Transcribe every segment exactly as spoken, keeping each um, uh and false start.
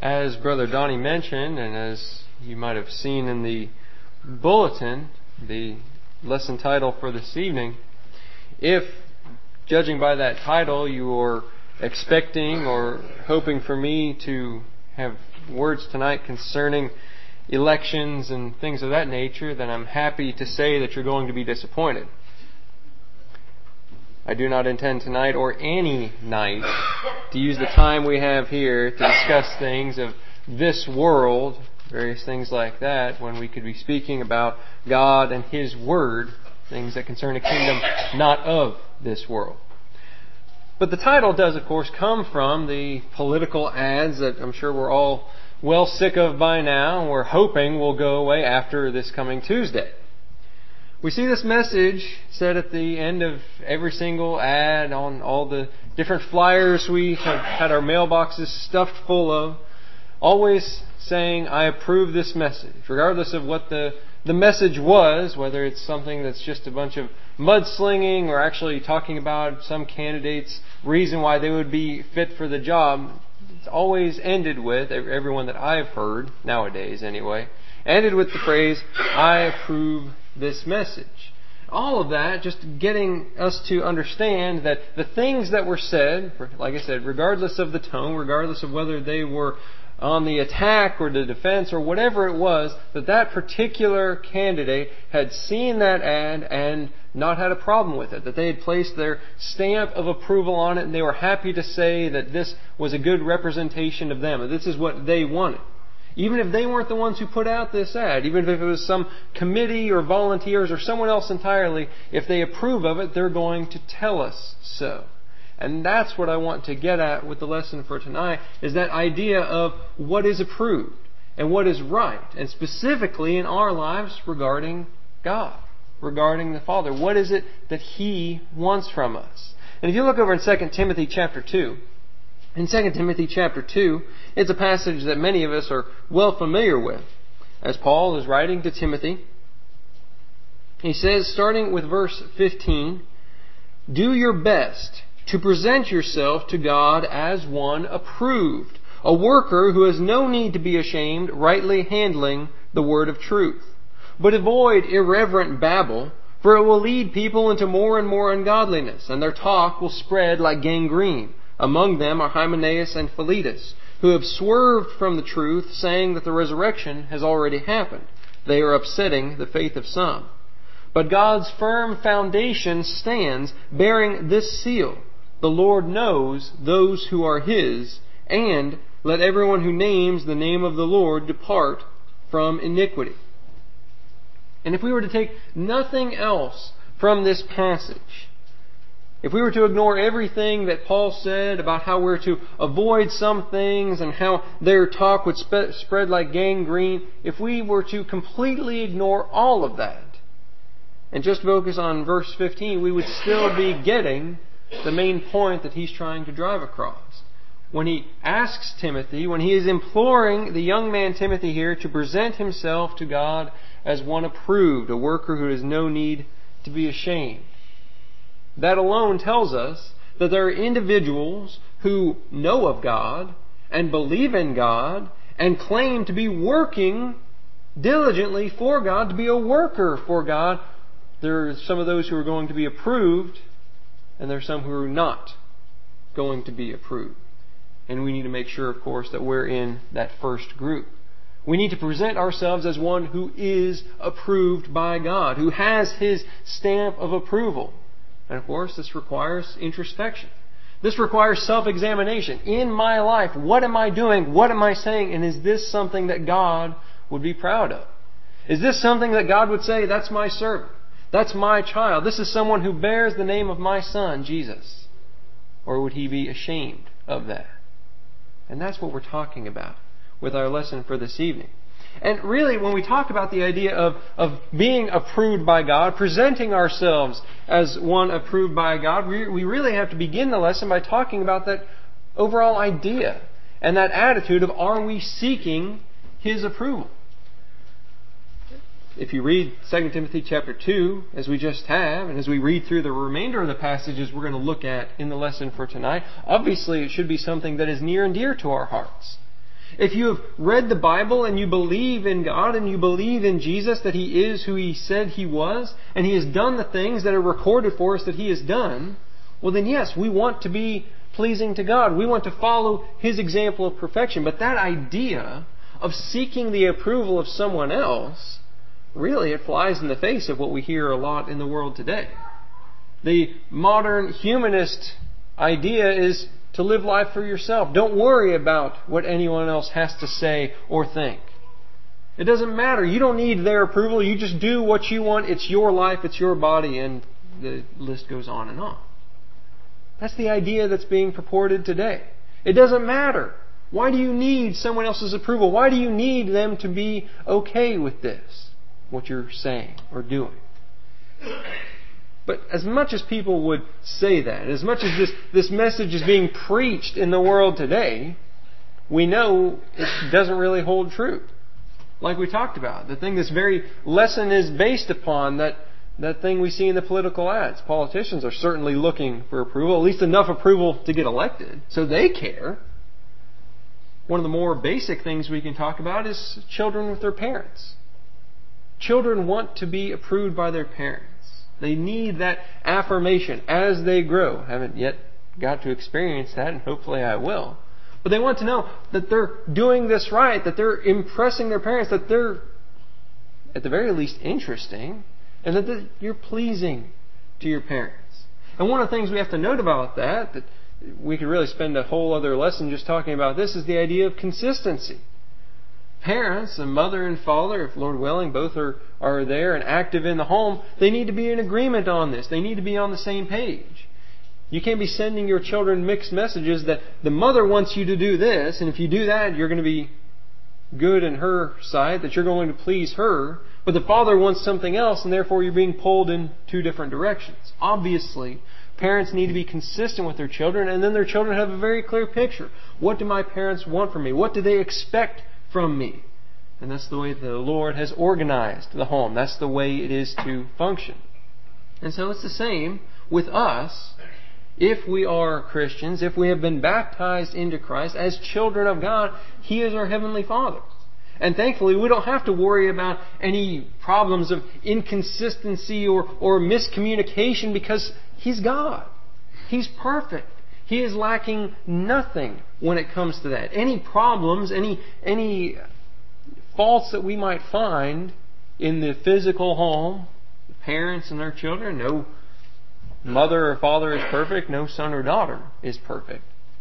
As Brother Donnie mentioned, and as you might have seen in the bulletin, the lesson title for this evening, if, judging by that title, you are expecting or hoping for me to have words tonight concerning elections and things of that nature, then I'm happy to say that you're going to be disappointed. I do not intend tonight or any night to use the time we have here to discuss things of this world, various things like that, when we could be speaking about God and His Word, things that concern a kingdom not of this world. But the title does, of course, come from the political ads that I'm sure we're all well sick of by now, and we're hoping will go away after this coming Tuesday. We see this message said at the end of every single ad on all the different flyers we have had our mailboxes stuffed full of, always saying, I approve this message, regardless of what the, the message was, whether it's something that's just a bunch of mudslinging or actually talking about some candidate's reason why they would be fit for the job. It's always ended with, everyone that I've heard, nowadays anyway, ended with the phrase, I approve this message. All of that just getting us to understand that the things that were said, like I said, regardless of the tone, regardless of whether they were on the attack or the defense or whatever it was, that that particular candidate had seen that ad and not had a problem with it, that they had placed their stamp of approval on it and they were happy to say that this was a good representation of them, that this is what they wanted. Even if they weren't the ones who put out this ad, even if it was some committee or volunteers or someone else entirely, if they approve of it, they're going to tell us so. And that's what I want to get at with the lesson for tonight, is that idea of what is approved and what is right, and specifically in our lives regarding God, regarding the Father. What is it that He wants from us? And if you look over in Second Timothy chapter two, in Second Timothy chapter two, it's a passage that many of us are well familiar with. As Paul is writing to Timothy, he says, starting with verse fifteen, do your best to present yourself to God as one approved, a worker who has no need to be ashamed, rightly handling the word of truth. But avoid irreverent babble, for it will lead people into more and more ungodliness, and their talk will spread like gangrene. Among them are Hymenaeus and Philetus, who have swerved from the truth, saying that the resurrection has already happened. They are upsetting the faith of some. But God's firm foundation stands, bearing this seal: the Lord knows those who are His, and let everyone who names the name of the Lord depart from iniquity. And if we were to take nothing else from this passage, if we were to ignore everything that Paul said about how we're to avoid some things and how their talk would spe- spread like gangrene, if we were to completely ignore all of that and just focus on verse fifteen, we would still be getting the main point that he's trying to drive across. When he asks Timothy, when he is imploring the young man Timothy here to present himself to God as one approved, a worker who has no need to be ashamed. That alone tells us that there are individuals who know of God and believe in God and claim to be working diligently for God, to be a worker for God. There are some of those who are going to be approved, and there are some who are not going to be approved. And we need to make sure, of course, that we're in that first group. We need to present ourselves as one who is approved by God, who has His stamp of approval. And of course, this requires introspection. This requires self-examination. In my life, what am I doing? What am I saying? And is this something that God would be proud of? Is this something that God would say, that's my servant, that's my child, this is someone who bears the name of my Son, Jesus? Or would He be ashamed of that? And that's what we're talking about with our lesson for this evening. And really, when we talk about the idea of, of being approved by God, presenting ourselves as one approved by God, we, we really have to begin the lesson by talking about that overall idea and that attitude of, are we seeking His approval? If you read Second Timothy chapter two, as we just have, and as we read through the remainder of the passages we're going to look at in the lesson for tonight, obviously it should be something that is near and dear to our hearts. If you have read the Bible and you believe in God and you believe in Jesus, that He is who He said He was, and He has done the things that are recorded for us that He has done, well then yes, we want to be pleasing to God. We want to follow His example of perfection. But that idea of seeking the approval of someone else, really it flies in the face of what we hear a lot in the world today. The modern humanist idea is to live life for yourself. Don't worry about what anyone else has to say or think. It doesn't matter. You don't need their approval. You just do what you want. It's your life. It's your body. And the list goes on and on. That's the idea that's being purported today. It doesn't matter. Why do you need someone else's approval? Why do you need them to be okay with this, what you're saying or doing? But as much as people would say that, as much as this, this message is being preached in the world today, we know it doesn't really hold true. Like we talked about, the thing this very lesson is based upon, that, that thing we see in the political ads. Politicians are certainly looking for approval, at least enough approval to get elected, so they care. One of the more basic things we can talk about is children with their parents. Children want to be approved by their parents. They need that affirmation as they grow. I haven't yet got to experience that, and hopefully I will. But they want to know that they're doing this right, that they're impressing their parents, that they're, at the very least, interesting, and that you're pleasing to your parents. And one of the things we have to note about that, that we could really spend a whole other lesson just talking about this, is the idea of consistency. Parents, a mother and father, if Lord willing, both are, are there and active in the home, they need to be in agreement on this. They need to be on the same page. You can't be sending your children mixed messages that the mother wants you to do this, and if you do that, you're going to be good in her sight, that you're going to please her, but the father wants something else, and therefore you're being pulled in two different directions. Obviously, parents need to be consistent with their children, and then their children have a very clear picture. What do my parents want from me? What do they expect from me? And that's the way the Lord has organized the home. That's the way it is to function. And so it's the same with us. If we are Christians, if we have been baptized into Christ as children of God, He is our Heavenly Father. And thankfully, we don't have to worry about any problems of inconsistency or, or miscommunication, because He's God. He's perfect. He is lacking nothing when it comes to that. Any problems, any any faults that we might find in the physical home, the parents and their children, no mother or father is perfect, no son or daughter is perfect.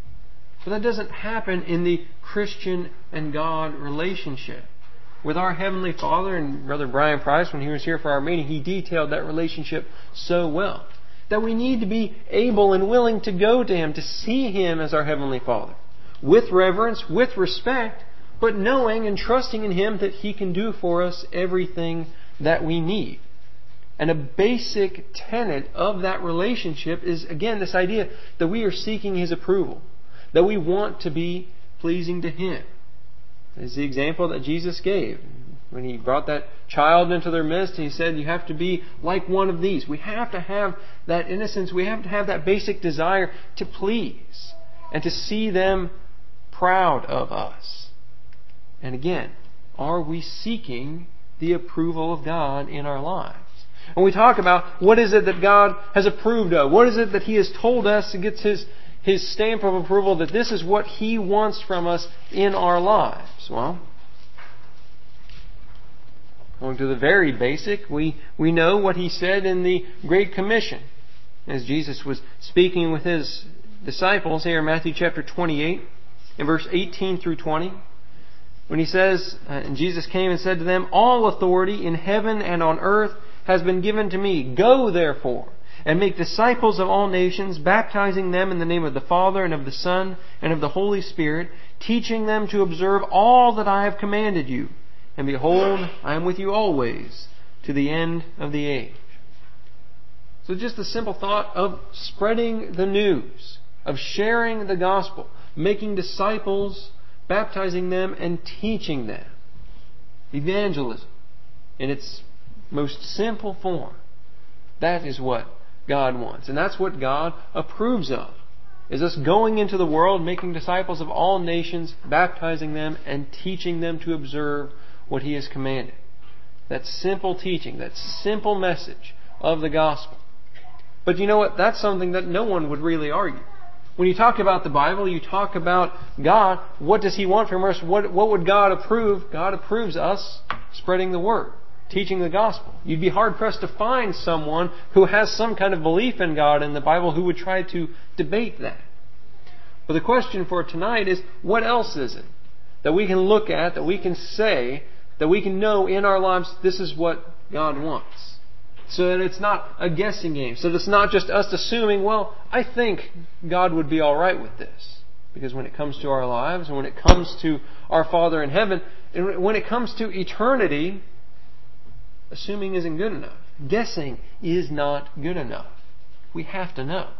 But that doesn't happen in the Christian and God relationship. With our Heavenly Father, and Brother Brian Price, when he was here for our meeting, he detailed that relationship so well. That we need to be able and willing to go to Him, to see Him as our Heavenly Father. With reverence, with respect, but knowing and trusting in Him that He can do for us everything that we need. And a basic tenet of that relationship is, again, this idea that we are seeking His approval. That we want to be pleasing to Him. It's the example that Jesus gave. When He brought that child into their midst, He said, you have to be like one of these. We have to have that innocence. We have to have that basic desire to please and to see them proud of us. And again, are we seeking the approval of God in our lives? When we talk about what is it that God has approved of, what is it that He has told us and gets His, His stamp of approval, that this is what He wants from us in our lives. Well, going to the very basic, we, we know what He said in the Great Commission. As Jesus was speaking with His disciples here in Matthew chapter twenty-eight, in verse eighteen through twenty, when He says, uh, and Jesus came and said to them, all authority in heaven and on earth has been given to me. Go therefore and make disciples of all nations, baptizing them in the name of the Father and of the Son and of the Holy Spirit, teaching them to observe all that I have commanded you. And behold, I am with you always to the end of the age. So just the simple thought of spreading the news, of sharing the gospel, making disciples, baptizing them, and teaching them. Evangelism in its most simple form. That is what God wants. And that's what God approves of. is us going into the world, making disciples of all nations, baptizing them, and teaching them to observe what He has commanded. That simple teaching, that simple message of the gospel. But you know what? That's something that no one would really argue. When you talk about the Bible, you talk about God, what does He want from us? What, what would God approve? God approves us spreading the Word, teaching the gospel. You'd be hard-pressed to find someone who has some kind of belief in God in the Bible who would try to debate that. But the question for tonight is, what else is it that we can look at, that we can say, that we can know in our lives this is what God wants? So that it's not a guessing game. So that it's not just us assuming, well, I think God would be all right with this. Because when it comes to our lives, and when it comes to our Father in heaven, and when it comes to eternity, assuming isn't good enough. Guessing is not good enough. We have to know.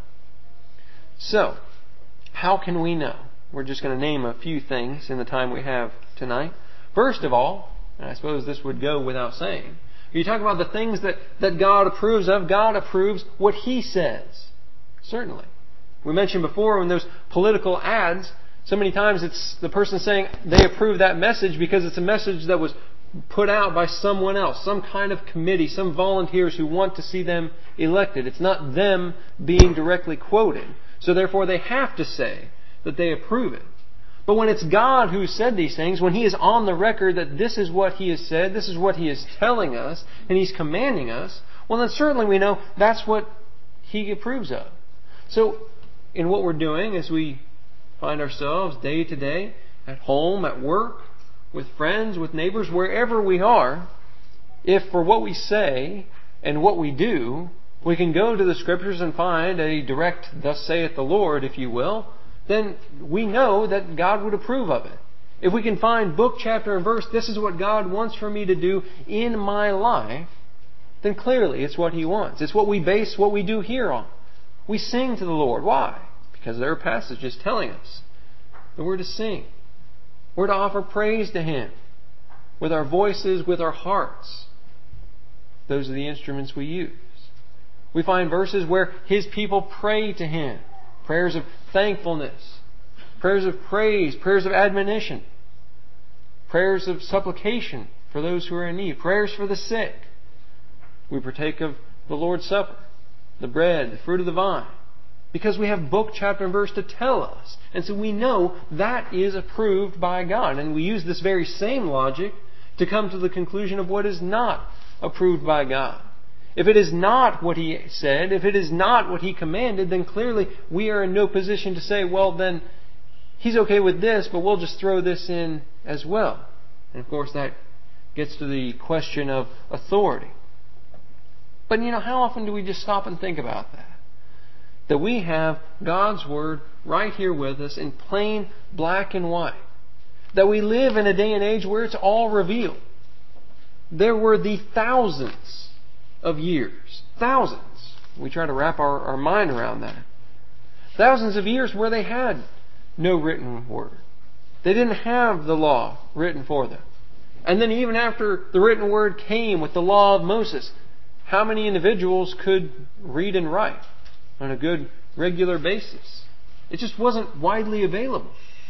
So, how can we know? We're just going to name a few things in the time we have tonight. First of all, and I suppose this would go without saying, you talk about the things that, that God approves of. God approves what He says. Certainly. We mentioned before in those political ads, so many times it's the person saying they approve that message because it's a message that was put out by someone else, some kind of committee, some volunteers who want to see them elected. It's not them being directly quoted. So therefore they have to say that they approve it. But when it's God who said these things, when He is on the record that this is what He has said, this is what He is telling us, and He's commanding us, well then certainly we know that's what He approves of. So in what we're doing as we find ourselves day to day, at home, at work, with friends, with neighbors, wherever we are, if for what we say and what we do, we can go to the Scriptures and find a direct, thus saith the Lord, if you will, then we know that God would approve of it. If we can find book, chapter, and verse, this is what God wants for me to do in my life, then clearly it's what He wants. It's what we base what we do here on. We sing to the Lord. Why? Because there are passages telling us that we're to sing. We're to offer praise to Him with our voices, with our hearts. Those are the instruments we use. We find verses where His people pray to Him. Prayers of thankfulness, prayers of praise, prayers of admonition, prayers of supplication for those who are in need, prayers for the sick. We partake of the Lord's Supper, the bread, the fruit of the vine, because we have book, chapter, and verse to tell us. And so we know that is approved by God. And we use this very same logic to come to the conclusion of what is not approved by God. If it is not what He said, if it is not what He commanded, then clearly we are in no position to say, well, then He's okay with this, but we'll just throw this in as well. And of course that gets to the question of authority. But you know, how often do we just stop and think about that? That we have God's Word right here with us in plain black and white. That we live in a day and age where it's all revealed. There were the thousands of years. Thousands. We try to wrap our, our mind around that. Thousands of years where they had no written word. They didn't have the law written for them. And then even after the written word came with the law of Moses, how many individuals could read and write on a good regular basis? It just wasn't widely available.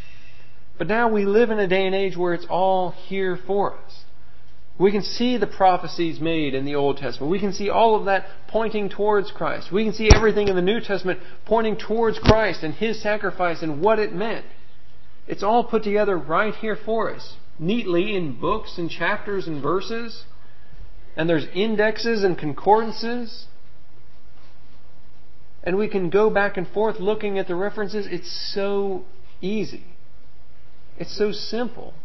But now we live in a day and age where it's all here for us. We can see the prophecies made in the Old Testament. We can see all of that pointing towards Christ. We can see everything in the New Testament pointing towards Christ and His sacrifice and what it meant. It's all put together right here for us, neatly in books and chapters and verses. And there's indexes and concordances. And we can go back and forth looking at the references. It's so easy. It's so simple.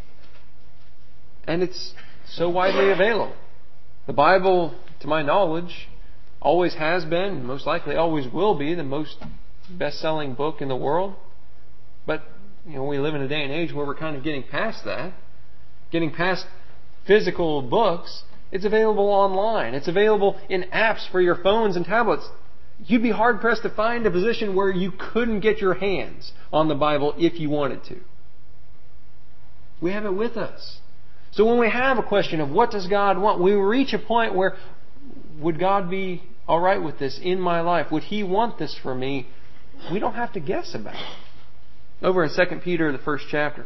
And it's so widely available. The Bible, to my knowledge, always has been, most likely always will be, the most best-selling book in the world. But, you know, we live in a day and age where we're kind of getting past that. Getting past physical books. It's available online. It's available in apps for your phones and tablets. You'd be hard-pressed to find a position where you couldn't get your hands on the Bible if you wanted to. We have it with us. So when we have a question of what does God want, we reach a point where, would God be all right with this in my life? Would He want this for me? we don't have to guess about it. Over in Second Peter, the first chapter.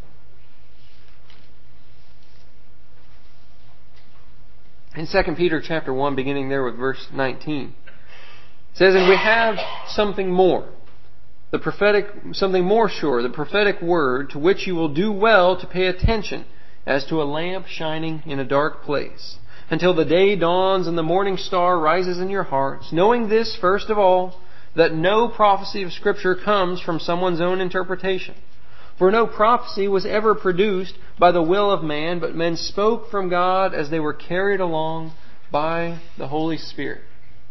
In Second Peter chapter one, beginning there with verse nineteen, it says, "And we have something more, the prophetic, something more sure, the prophetic word, to which you will do well to pay attention, as to a lamp shining in a dark place, until the day dawns and the morning star rises in your hearts, knowing this, first of all, that no prophecy of Scripture comes from someone's own interpretation. For no prophecy was ever produced by the will of man, but men spoke from God as they were carried along by the Holy Spirit."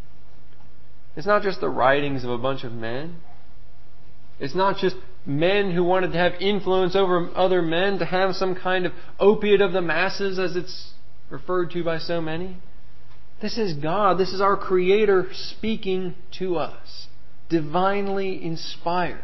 It's not just the writings of a bunch of men. It's not just men who wanted to have influence over other men, to have some kind of opiate of the masses, as it's referred to by so many. This is God. This is our Creator speaking to us, divinely inspired.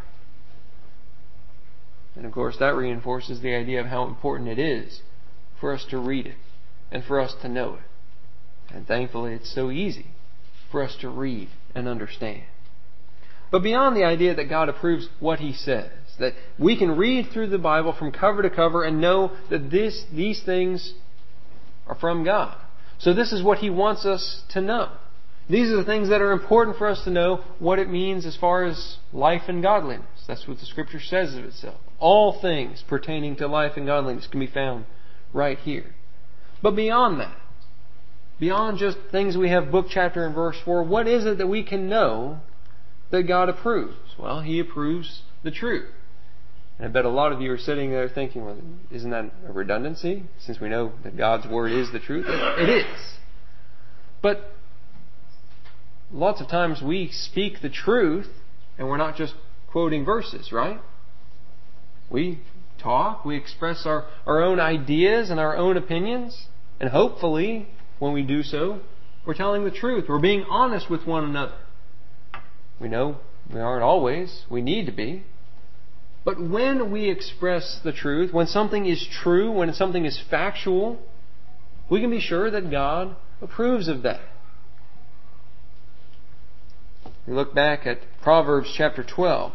And of course, that reinforces the idea of how important it is for us to read it and for us to know it. And thankfully, it's so easy for us to read and understand. But beyond the idea that God approves what He says, that we can read through the Bible from cover to cover and know that this, these things are from God. So this is what He wants us to know. These are the things that are important for us to know what it means as far as life and godliness. That's what the Scripture says of itself. All things pertaining to life and godliness can be found right here. But beyond that, beyond just things we have book, chapter, and verse for, what is it that we can know that God approves? Well, He approves the truth. And I bet a lot of you are sitting there thinking, well, isn't that a redundancy? Since we know that God's Word is the truth. It is. But lots of times we speak the truth and we're not just quoting verses, right? We talk, we express our, our own ideas and our own opinions. And hopefully, when we do so, we're telling the truth. We're being honest with one another. We know we aren't always. We need to be. But when we express the truth, when something is true, when something is factual, we can be sure that God approves of that. We look back at Proverbs chapter twelve.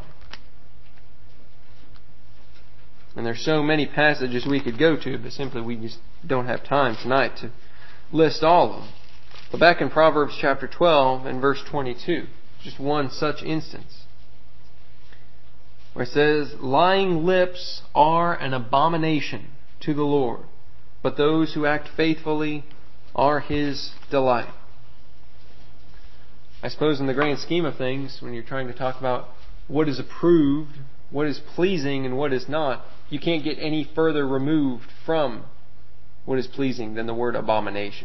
And there's so many passages we could go to, but simply we just don't have time tonight to list all of them. But back in Proverbs chapter twelve and verse twenty-two, just one such instance, where it says, "Lying lips are an abomination to the Lord, but those who act faithfully are His delight." I suppose in the grand scheme of things, when you're trying to talk about what is approved, what is pleasing, and what is not, you can't get any further removed from what is pleasing than the word abomination.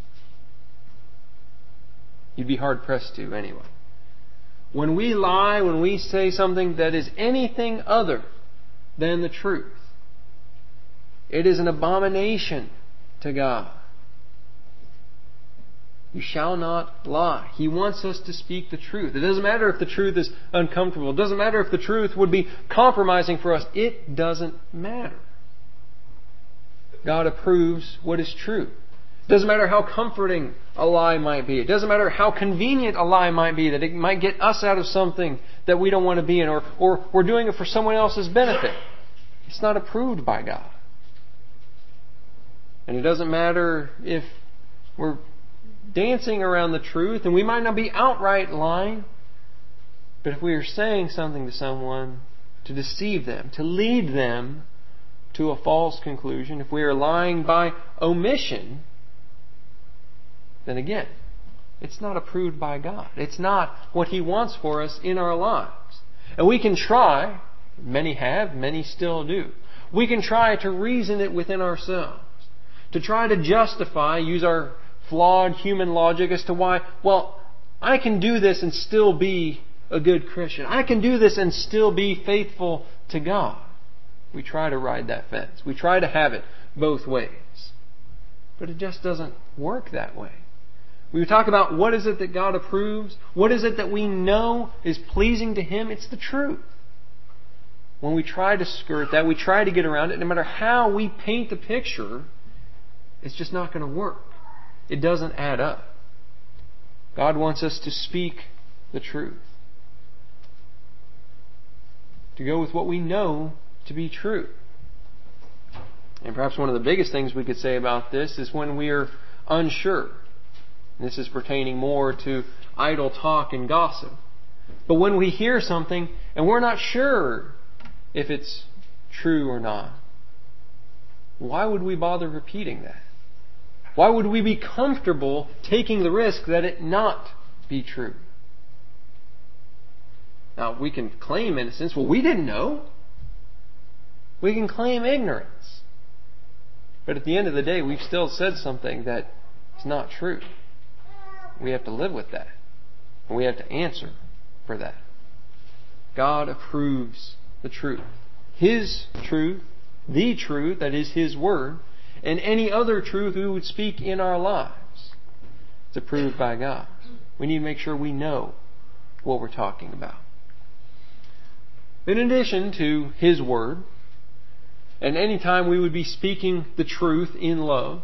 You'd be hard pressed to anyway. When we lie, when we say something that is anything other than the truth, it is an abomination to God. You shall not lie. He wants us to speak the truth. It doesn't matter if the truth is uncomfortable. It doesn't matter if the truth would be compromising for us. It doesn't matter. God approves what is true. It doesn't matter how comforting a lie might be. It doesn't matter how convenient a lie might be, that it might get us out of something that we don't want to be in, or, or we're doing it for someone else's benefit. It's not approved by God. And it doesn't matter if we're dancing around the truth, and we might not be outright lying, but if we are saying something to someone to deceive them, to lead them to a false conclusion, if we are lying by omission, then again, it's not approved by God. It's not what He wants for us in our lives. And we can try, many have, many still do, we can try to reason it within ourselves, to try to justify, use our flawed human logic as to why, well, I can do this and still be a good Christian. I can do this and still be faithful to God. We try to ride that fence. We try to have it both ways. But it just doesn't work that way. We talk about what is it that God approves, what is it that we know is pleasing to Him, it's the truth. When we try to skirt that, we try to get around it, no matter how we paint the picture, it's just not going to work. It doesn't add up. God wants us to speak the truth. to go with what we know to be true. And perhaps one of the biggest things we could say about this is when we are unsure. This is pertaining more to idle talk and gossip. But when we hear something and we're not sure if it's true or not, why would we bother repeating that? Why would we be comfortable taking the risk that it not be true? Now, we can claim innocence. Well, we didn't know. We can claim ignorance. But at the end of the day, we've still said something that is not true. We have to live with that. And we have to answer for that. God approves the truth. His truth, the truth, that is His Word, and any other truth we would speak in our lives, it's approved by God. We need to make sure we know what we're talking about. In addition to His Word, and any time we would be speaking the truth in love,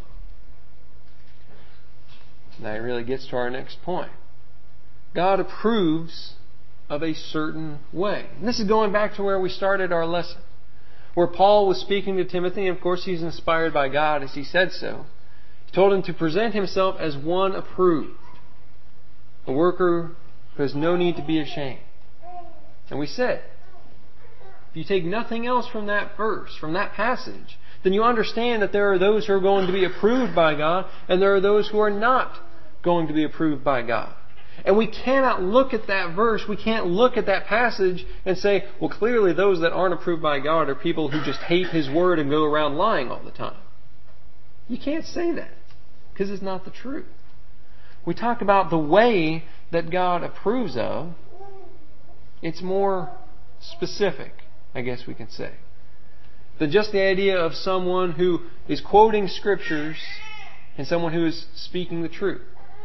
that really gets to our next point. God approves of a certain way. And this is going back to where we started our lesson, where Paul was speaking to Timothy, and of course he's inspired by God as he said so. He told him to present himself as one approved, a worker who has no need to be ashamed. And we said, if you take nothing else from that verse, from that passage, then you understand that there are those who are going to be approved by God, and there are those who are not going to be approved by God. And we cannot look at that verse, we can't look at that passage and say, well, clearly those that aren't approved by God are people who just hate His Word and go around lying all the time. You can't say that, because it's not the truth. We talk about the way that God approves of. It's more specific, I guess we can say, than just the idea of someone who is quoting Scriptures and someone who is speaking the truth.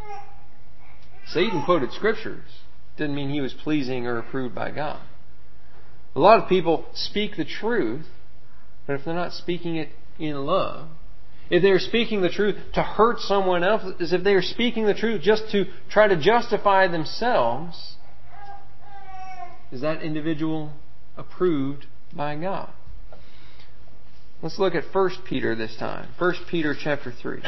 Satan quoted Scriptures. Didn't mean he was pleasing or approved by God. A lot of people speak the truth, but if they're not speaking it in love, if they're speaking the truth to hurt someone else, as if they are speaking the truth just to try to justify themselves, is that individual approved by God? Let's look at First Peter this time. First Peter chapter three.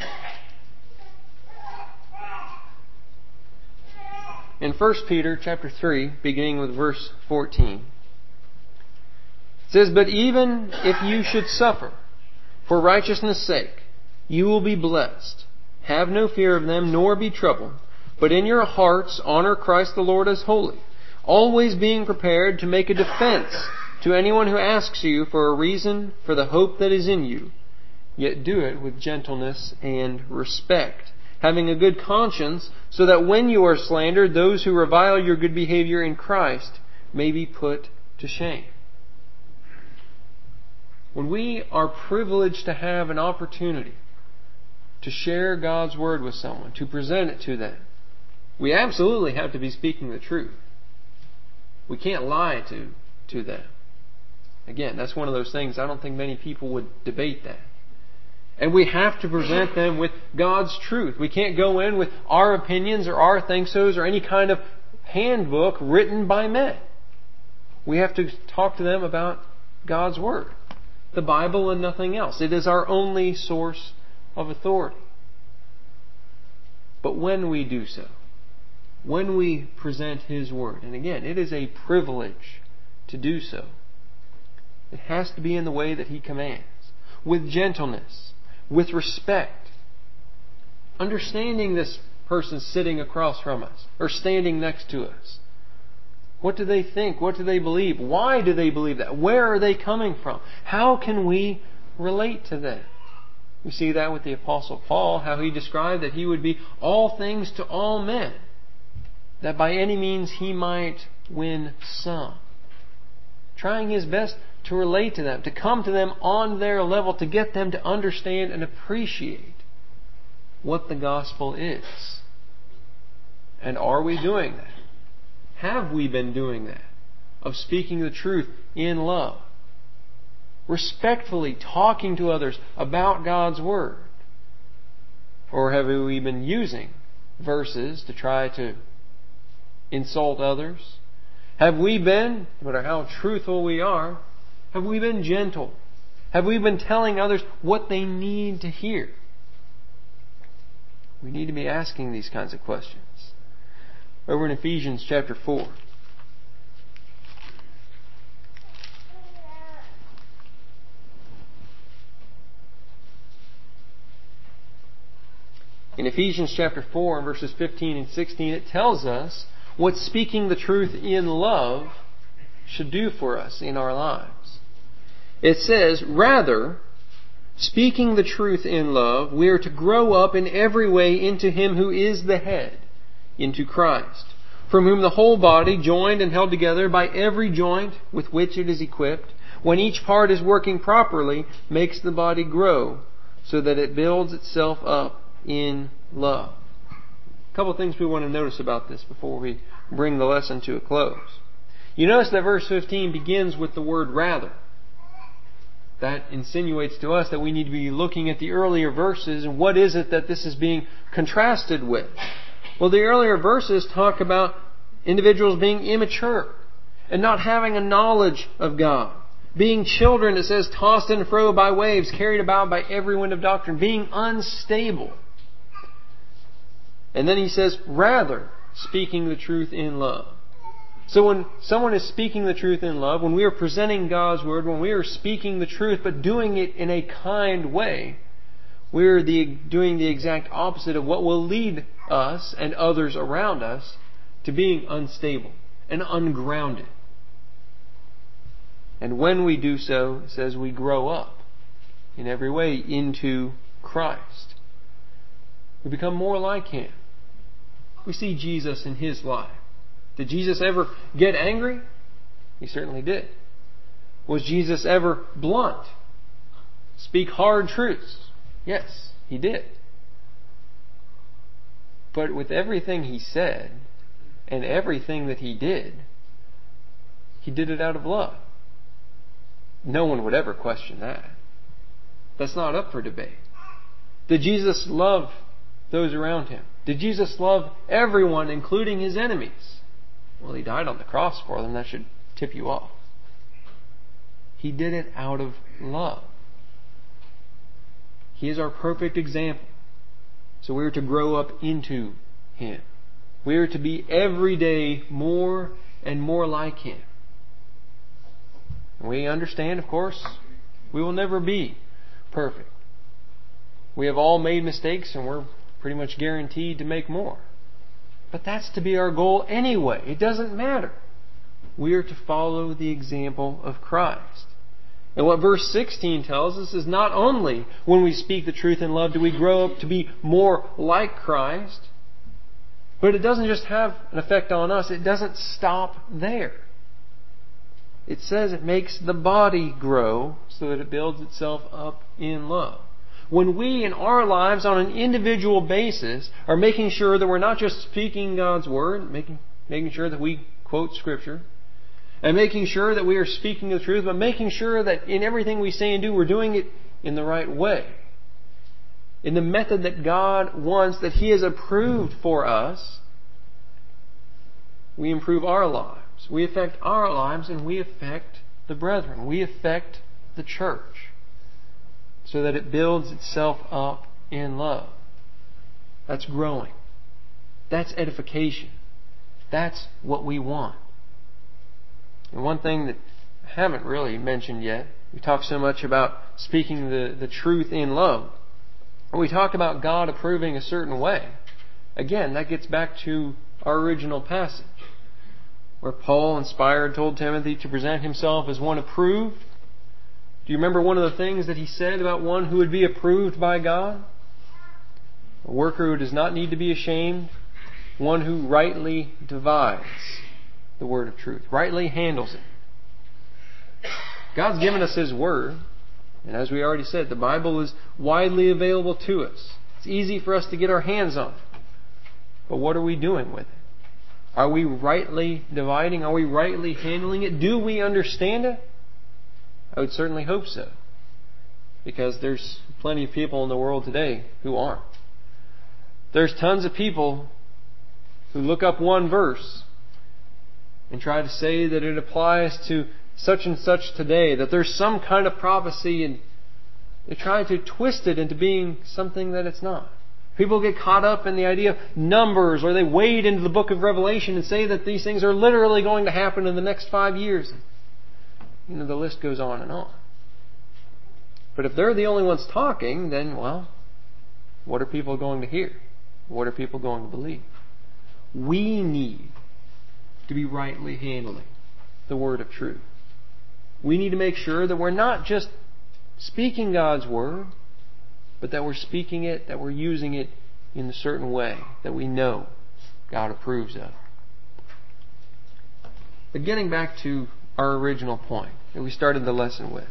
In First Peter chapter three, beginning with verse fourteen, it says, "But even if you should suffer for righteousness' sake, you will be blessed. Have no fear of them, nor be troubled, but in your hearts honor Christ the Lord as holy, always being prepared to make a defense to anyone who asks you for a reason for the hope that is in you. Yet do it with gentleness and respect, having a good conscience, so that when you are slandered, those who revile your good behavior in Christ may be put to shame." When we are privileged to have an opportunity to share God's Word with someone, to present it to them, we absolutely have to be speaking the truth. We can't lie to, to them. Again, that's one of those things, I don't think many people would debate that. And we have to present them with God's truth. We can't go in with our opinions or our think-sos or any kind of handbook written by men. We have to talk to them about God's Word, the Bible and nothing else. It is our only source of authority. But when we do so, when we present His Word, and again, it is a privilege to do so, it has to be in the way that He commands, with gentleness, with respect, understanding this person sitting across from us or standing next to us. What do they think? What do they believe? Why do they believe that? Where are they coming from? How can we relate to them? We see that with the Apostle Paul, how he described that he would be all things to all men, that by any means he might win some. Trying his best to relate to them, to come to them on their level, to get them to understand and appreciate what the gospel is. And are we doing that? Have we been doing that? Of speaking the truth in love, respectfully talking to others about God's Word? Or have we been using verses to try to insult others? Have we been, no matter how truthful we are, have we been gentle? Have we been telling others what they need to hear? We need to be asking these kinds of questions. Over in Ephesians chapter four. In Ephesians chapter four, verses fifteen and sixteen, it tells us what speaking the truth in love should do for us in our lives. It says, rather, speaking the truth in love, we are to grow up in every way into Him who is the head, into Christ, from whom the whole body, joined and held together by every joint with which it is equipped, when each part is working properly, makes the body grow so that it builds itself up in love. A couple of things we want to notice about this before we bring the lesson to a close. You notice that verse fifteen begins with the word rather. That insinuates to us that we need to be looking at the earlier verses and what is it that this is being contrasted with. Well, the earlier verses talk about individuals being immature and not having a knowledge of God. Being children, it says, tossed and fro by waves, carried about by every wind of doctrine. Being unstable. And then he says, rather, speaking the truth in love. So when someone is speaking the truth in love, when we are presenting God's Word, when we are speaking the truth but doing it in a kind way, we are the, doing the exact opposite of what will lead us and others around us to being unstable and ungrounded. And when we do so, it says we grow up in every way into Christ. We become more like Him. We see Jesus in His life. Did Jesus ever get angry? He certainly did. Was Jesus ever blunt? Speak hard truths? Yes, He did. But with everything He said and everything that He did, He did it out of love. No one would ever question that. That's not up for debate. Did Jesus love those around Him? Did Jesus love everyone, including His enemies? Well, He died on the cross for them. That should tip you off. He did it out of love. He is our perfect example. So we are to grow up into Him. We are to be every day more and more like Him. We understand, of course, we will never be perfect. We have all made mistakes and we're pretty much guaranteed to make more. But that's to be our goal anyway. It doesn't matter. We are to follow the example of Christ. And what verse sixteen tells us is not only when we speak the truth in love do we grow up to be more like Christ, but it doesn't just have an effect on us. It doesn't stop there. It says it makes the body grow so that it builds itself up in love. When we in our lives on an individual basis are making sure that we're not just speaking God's Word, making, making sure that we quote Scripture, and making sure that we are speaking the truth, but making sure that in everything we say and do, we're doing it in the right way. In the method that God wants, that He has approved for us, we improve our lives. We affect our lives and we affect the brethren. We affect the church so that it builds itself up in love. That's growing. That's edification. That's what we want. And one thing that I haven't really mentioned yet, we talk so much about speaking the, the truth in love. We talk about God approving a certain way. Again, that gets back to our original passage, where Paul, inspired, told Timothy to present himself as one approved. Do you remember one of the things that he said about one who would be approved by God? A worker who does not need to be ashamed, one who rightly divides the word of truth, rightly handles it. God's given us His Word, and as we already said, the Bible is widely available to us. It's easy for us to get our hands on it. But what are we doing with it? Are we rightly dividing? Are we rightly handling it? Do we understand it? I would certainly hope so. Because there's plenty of people in the world today who aren't. There's tons of people who look up one verse and try to say that it applies to such and such today, that there's some kind of prophecy, and they try to twist it into being something that it's not. People get caught up in the idea of numbers, or they wade into the book of Revelation and say that these things are literally going to happen in the next five years. You know, the list goes on and on. But if they're the only ones talking, then, well, what are people going to hear? What are people going to believe? We need to be rightly handling the word of truth. We need to make sure that we're not just speaking God's word, but that we're speaking it, that we're using it in a certain way that we know God approves of. But getting back to our original point that we started the lesson with.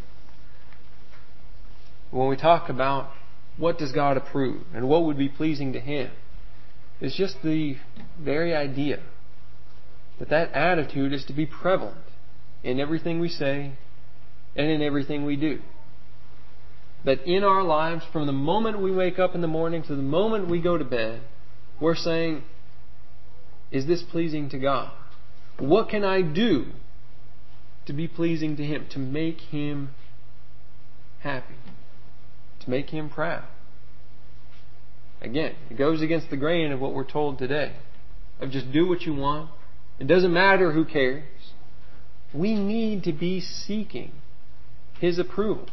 When we talk about what does God approve and what would be pleasing to Him, it's just the very idea that that attitude is to be prevalent in everything we say and in everything we do. That in our lives, from the moment we wake up in the morning to the moment we go to bed, we're saying, is this pleasing to God? What can I do to be pleasing to Him, to make Him happy, to make Him proud? Again, it goes against the grain of what we're told today, of just do what you want. It doesn't matter who cares. We need to be seeking His approval.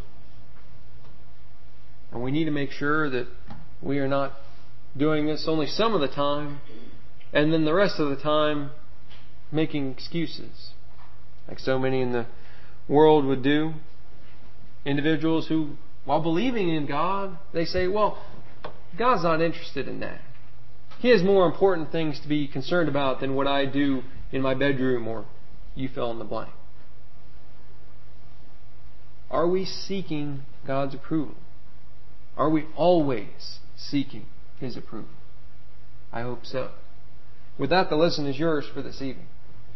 And we need to make sure that we are not doing this only some of the time, and then the rest of the time making excuses, like so many in the world would do. Individuals who, while believing in God, they say, well, God's not interested in that. He has more important things to be concerned about than what I do in my bedroom, or you fill in the blank. Are we seeking God's approval? Are we always seeking His approval? I hope so. With that, the lesson is yours for this evening.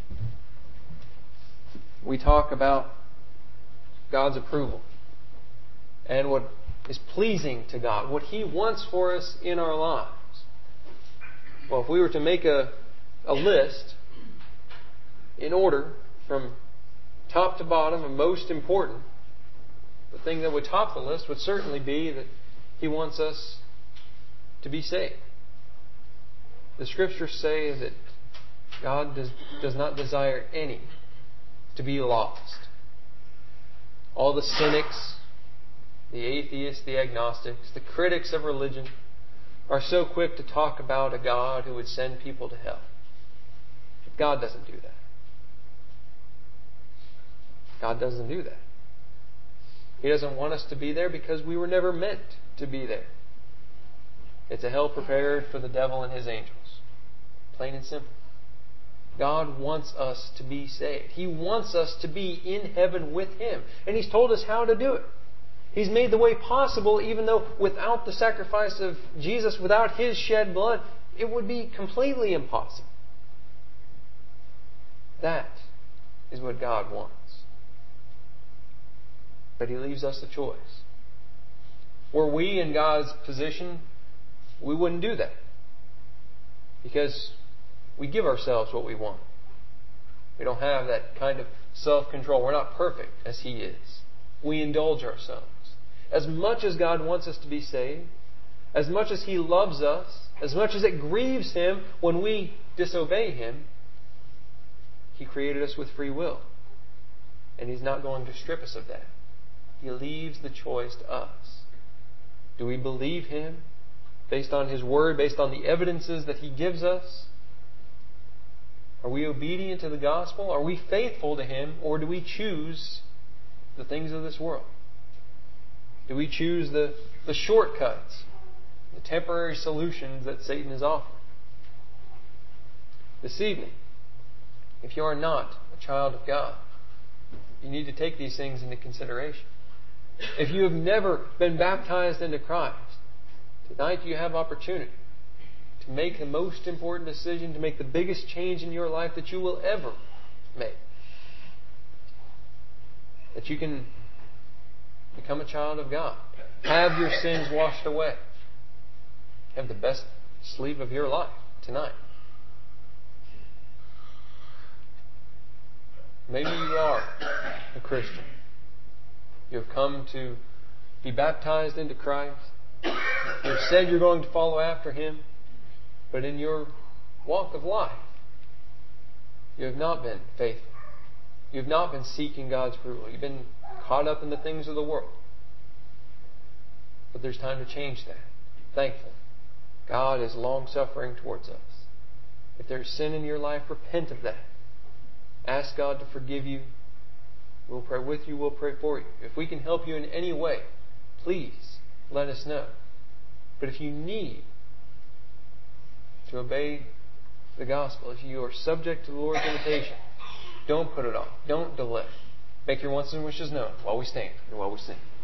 We talk about God's approval and what is pleasing to God, what He wants for us in our lives. Well, if we were to make a, a list in order from top to bottom of most important, the thing that would top the list would certainly be that He wants us to be saved. The Scriptures say that God does, does not desire any to be lost. All the cynics, the atheists, the agnostics, the critics of religion are so quick to talk about a God who would send people to hell. But God doesn't do that. God doesn't do that. He doesn't want us to be there because we were never meant to be there. It's a hell prepared for the devil and his angels. Plain and simple. God wants us to be saved. He wants us to be in heaven with Him. And He's told us how to do it. He's made the way possible, even though without the sacrifice of Jesus, without His shed blood, it would be completely impossible. That is what God wants. But He leaves us a choice. Were we in God's position, we wouldn't do that. Because we give ourselves what we want. We don't have that kind of self-control. We're not perfect as He is. We indulge ourselves. As much as God wants us to be saved, as much as He loves us, as much as it grieves Him when we disobey Him, He created us with free will. And He's not going to strip us of that. He leaves the choice to us. Do we believe Him based on His Word, based on the evidences that He gives us? Are we obedient to the gospel? Are we faithful to Him? Or do we choose the things of this world? Do we choose the, the shortcuts, the temporary solutions that Satan is offering? This evening, if you are not a child of God, you need to take these things into consideration. If you have never been baptized into Christ, tonight you have opportunity to make the most important decision, to make the biggest change in your life that you will ever make. That you can become a child of God. Have your sins washed away. Have the best sleep of your life tonight. Maybe you are a Christian. You have come to be baptized into Christ. You have said you're going to follow after Him. But in your walk of life, you have not been faithful. You have not been seeking God's approval. You've been caught up in the things of the world. But there's time to change that. Thankfully, God is long-suffering towards us. If there's sin in your life, repent of that. Ask God to forgive you. We'll pray with you. We'll pray for you. If we can help you in any way, please let us know. But if you need to obey the gospel, if you are subject to the Lord's invitation, don't put it off. Don't delay. Make your wants and wishes known while we stand and while we sing.